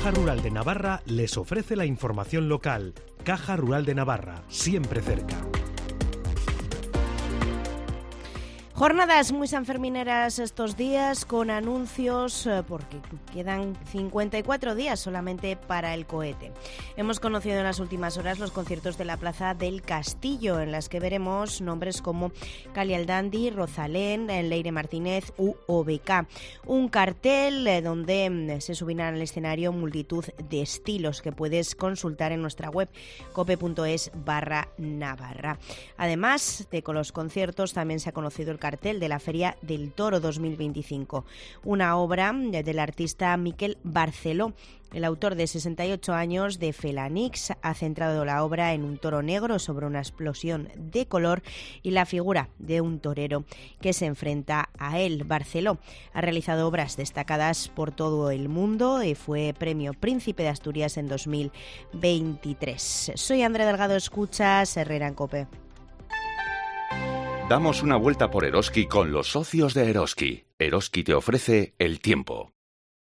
Caja Rural de Navarra les ofrece la información local. Caja Rural de Navarra, siempre cerca. Jornadas muy sanfermineras estos días con anuncios porque quedan 54 días solamente para el cohete. Hemos conocido en las últimas horas los conciertos de la Plaza del Castillo, en las que veremos nombres como Cali Aldandi, Rosalén, Leire Martínez u OBK. Un cartel donde se subirán al escenario multitud de estilos que puedes consultar en nuestra web cope.es/Navarra. Además de con los conciertos, también se ha conocido el cartel de la Feria del Toro 2025, una obra del artista Miquel Barceló. El autor de 68 años de Felanix ha centrado la obra en un toro negro sobre una explosión de color y la figura de un torero que se enfrenta a él. Barceló ha realizado obras destacadas por todo el mundo y fue premio Príncipe de Asturias en 2023. Soy Andrea Delgado, escuchas Herrera en COPE. Damos una vuelta por Eroski con los socios de Eroski. Eroski te ofrece el tiempo.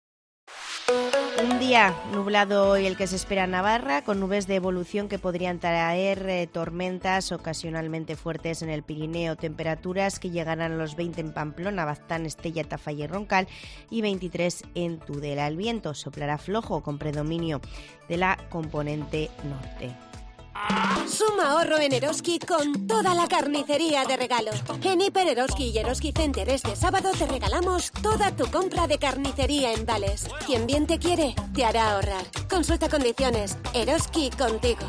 Un día nublado hoy el que se espera en Navarra, con nubes de evolución que podrían traer tormentas ocasionalmente fuertes en el Pirineo, temperaturas que llegarán a los 20 en Pamplona, Baztán, Estella, Tafalla y Roncal y 23 en Tudela. El viento soplará flojo con predominio de la componente norte. Suma ahorro en Eroski con toda la carnicería de regalo. En Hiper Eroski y Eroski Center este sábado te regalamos toda tu compra de carnicería en vales. Quien bien te quiere, te hará ahorrar. Consulta condiciones. Eroski contigo.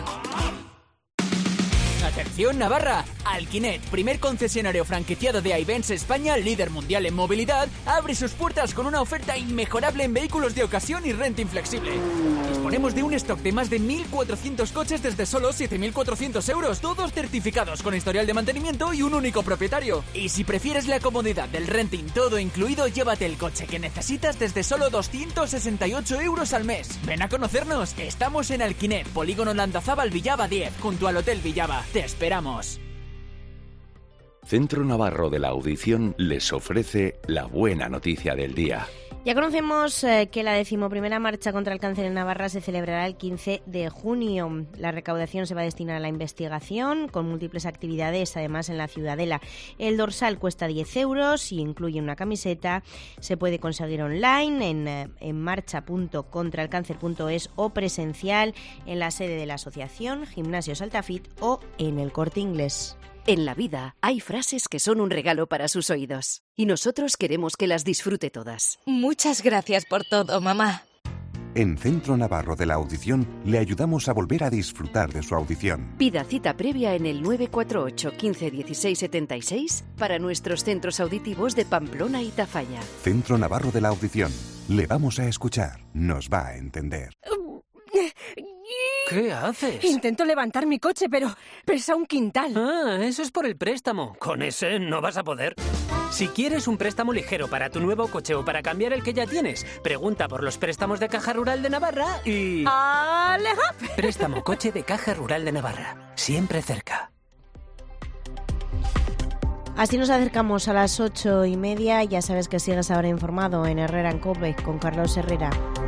Atención Navarra, Alquinet, primer concesionario franquiciado de Ayvens España, líder mundial en movilidad, abre sus puertas con una oferta inmejorable en vehículos de ocasión y renting flexible. Disponemos de un stock de más de 1.400 coches desde solo 7.400 euros, todos certificados con historial de mantenimiento y un único propietario. Y si prefieres la comodidad del renting todo incluido, llévate el coche que necesitas desde solo 268 euros al mes. Ven a conocernos, estamos en Alquinet, Polígono Landazábal Villaba 10, junto al Hotel Villaba. ¡Te esperamos! Centro Navarro de la Audición les ofrece la buena noticia del día. Ya conocemos que la 11ª marcha contra el cáncer en Navarra se celebrará el 15 de junio. La recaudación se va a destinar a la investigación, con múltiples actividades, además en la Ciudadela. El dorsal cuesta 10 euros y incluye una camiseta. Se puede conseguir online en marcha.contraelcáncer.es o presencial en la sede de la asociación, Gimnasio Saltafit o en el Corte Inglés. En la vida hay frases que son un regalo para sus oídos y nosotros queremos que las disfrute todas. Muchas gracias por todo, mamá. En Centro Navarro de la Audición le ayudamos a volver a disfrutar de su audición. Pida cita previa en el 948 15 16 76 para nuestros centros auditivos de Pamplona y Tafalla. Centro Navarro de la Audición. Le vamos a escuchar. Nos va a entender. ¿Qué haces? Intento levantar mi coche, pero pesa un quintal. Ah, eso es por el préstamo. Con ese no vas a poder. Si quieres un préstamo ligero para tu nuevo coche o para cambiar el que ya tienes, pregunta por los préstamos de Caja Rural de Navarra y... ¡Aleja! Préstamo coche de Caja Rural de Navarra. Siempre cerca. Así nos acercamos a las 8:30. Ya sabes que sigues ahora informado en Herrera en COPE con Carlos Herrera.